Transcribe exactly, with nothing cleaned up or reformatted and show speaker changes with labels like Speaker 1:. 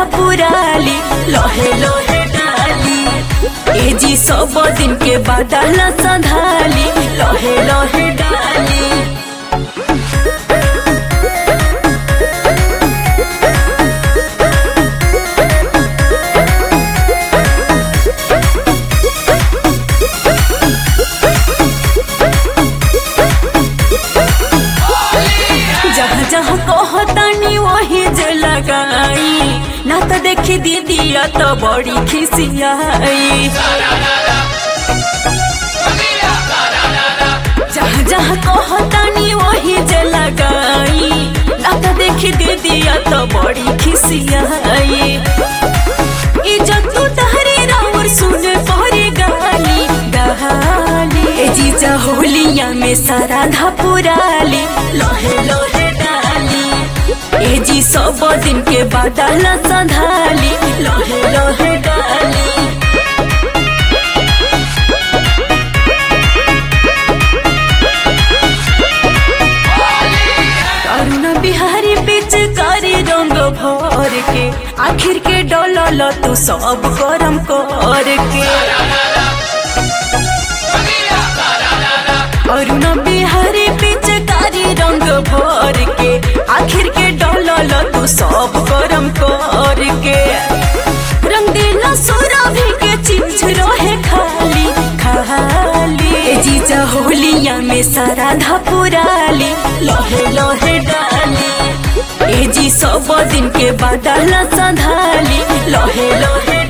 Speaker 1: धापुराली लोहे लोहे डाली। ए जी सब दिन के बादल संधाली लोहे लोहे डाली। जहाँ जहाँ कहतानी वही जे लगाई, ना तो देखी दीदिया तो बड़ी खिसियाई। जहाँ जहाँ कहतानी वही जे लगाई, ना तो देखी दीदिया तो बड़ी खिसियाई। इज्जत तू तहरी राउर सुने पहरी गाली गाली। ए जीजा होलिया में सारा धापुराली लोहे लोहे डाली। ए जी सब दिन के बादल संधाली लोहे लोहे डाली। करुणा बिहारी पिचकारी रंग भर के, आखिर के डोलल तू सब गरम कर के। करुणा बिहारी पिचकारी रंग भर के, आखिर के डोलल तू सब गरम कर के। रंग दिला सुरभि के चिंच रहे खाली खाली। ए जीजा होलिया में सारा धापुराली लोहे लोहे डाली। ए जी सब दिन के बादल संधाली लोहे लोहे